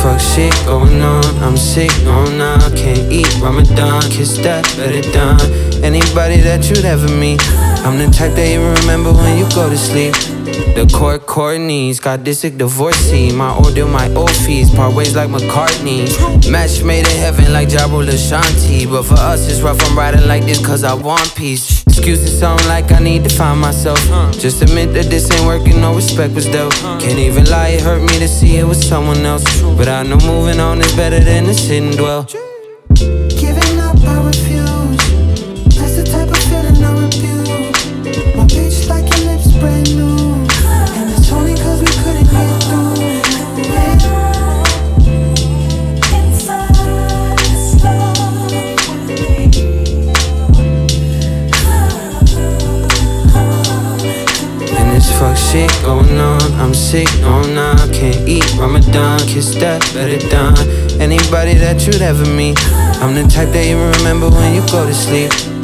fuck shit going on, I'm sick, no nah, can't eat Ramadan, kiss that, better done. Anybody that you'd ever meet, I'm the type that you remember when you go to sleep. The court knees, got disick divorcee. My order, my old fees, part ways like McCartney. Match made in heaven like Jabul Ashanti. But for us it's rough, I'm riding like this cause I want peace. Excuses sound like I need to find myself. Just admit that this ain't working, no respect was dealt. Can't even lie, it hurt me to see it was someone else. But I know moving on is better than to sit and dwell. Giving up, I refuse. That's the type of feeling I refuse. My bitch like your lips brand new. And it's only cause we couldn't get through. And this fuck shit going on, I'm sick, no nah, can't eat Ramadan, kiss that, better done. Anybody that you'd ever meet, I'm the type that you remember when you go to sleep.